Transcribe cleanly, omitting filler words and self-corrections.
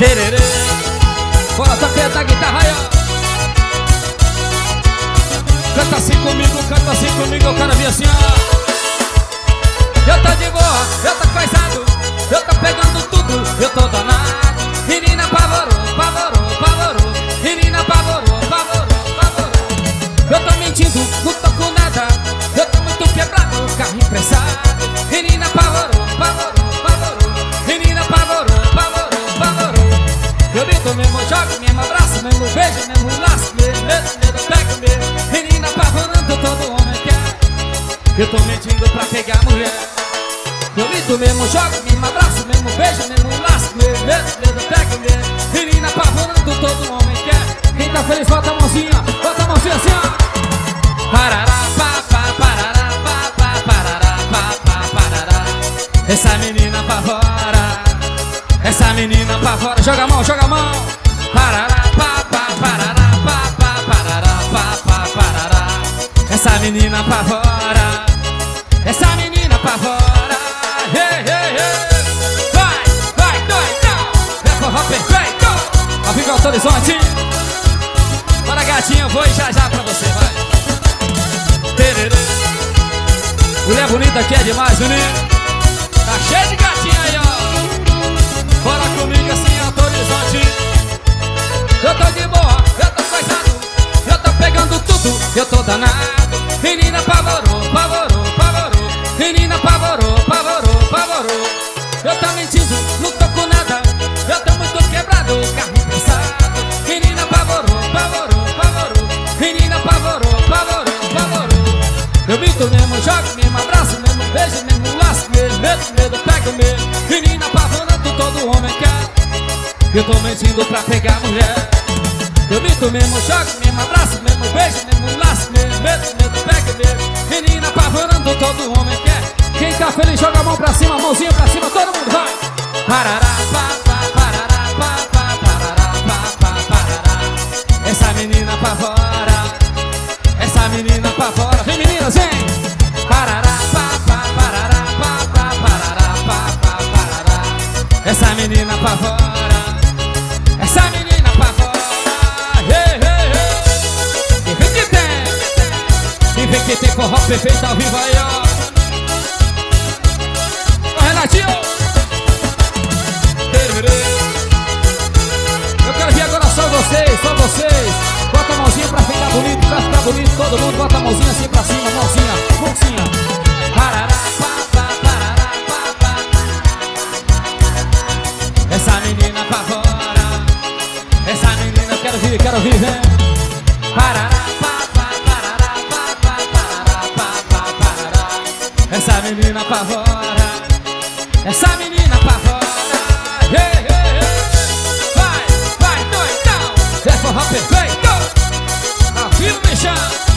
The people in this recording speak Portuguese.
Tererê. Bora, toca da guitarra aí, ó. Canta assim comigo, eu quero ver assim, ó. Eu tô de boa, eu tô coisado, eu tô pegando tudo, eu tô danado. Menina apavorou, apavorou, apavorou. Menina apavorou, apavorou, apavorou. Eu tô mentindo, não tô com nada, eu tô muito quebrado, carro emprestado. Menina apavorou, apavorou, apavorou. Menina apavorou, apavorou, apavorou. Eu grito mesmo, jogo, mesmo abraço, mesmo beijo, mesmo laço, mesmo pego mesmo. Menina apavorando, todo homem quer. Eu tô mentindo pra pegar mulher. Eu grito mesmo, jogo, mesmo abraço, mesmo beijo, mesmo laço, mesmo pego mesmo. Menina apavorando, todo homem quer. Quem tá feliz, bota a mãozinha assim, ó. Parará, pá, pá, parará, pá, pá, parará, pá, pá, parará. Essa menina apavora, essa menina apavora. Joga a mão, joga a mão. Parará, pá, pá, parará, pá, pá, parará, pá, pá, parará. Essa menina apavora, essa menina apavora. Hey, hey, hey. Vai, doidão. É forró perfeito. Ao vivo Alto Horizonte. Bora, gatinha, eu vou e já pra você, vai. Tererê. Mulher bonita aqui é demais, menino. Tá cheio de gatinha aí, ó. Bora comigo assim, Alto Horizonte. Eu tô de boa, eu tô coisado, eu tô pegando tudo, eu tô danado. Menina apavorou, apavorou, apavorou. Menina apavorou, apavorou, apavorou. Eu tô mentindo, não tô com nada, eu tô muito quebrado, carro emprestado. Menina apavorou, apavorou, apavorou. Menina apavorou, apavorou, apavorou. Eu minto mesmo, jogo mesmo, abraço mesmo, beijo mesmo, laço mesmo, medo, pego mesmo. Menina apavorando, todo homem quer. Eu tô mentindo pra pegar mulher. Eu minto mesmo, jogo mesmo, abraço mesmo, beijo mesmo, laço mesmo, medo, pego mesmo. Menina apavorando, todo homem quer. Quem tá feliz, joga a mão pra cima, mãozinha pra cima, todo mundo vai. Parará, pá, pá, parará, pá, pá, parará, pá, pá, parará. Essa menina apavora, essa menina apavora. Vem, meninas, vem. Parará, pá, pá, parará, pá, pá, parará, pá, pá, parará. Essa menina apavora, essa menina apavora. Hey, hey, hey. E vem que tem, e vem que tem forró perfeito ao vivo aí, ó. Ô, Renatinho. Eu quero ver agora só vocês, só vocês. Bota a mãozinha pra ficar bonito, todo mundo bota a mãozinha assim pra cima, mãozinha. Parará, pá, pá, parará, pá, pá. Essa menina apavora, essa menina, quero vir, vem. Parará, pá, pá, parará, pá, pá, parará, pá, pá, parará. Essa menina apavora, essa menina apavora. Hey, hey, hey. Vai, doidão. É forró perfeito. Afirma, me chama.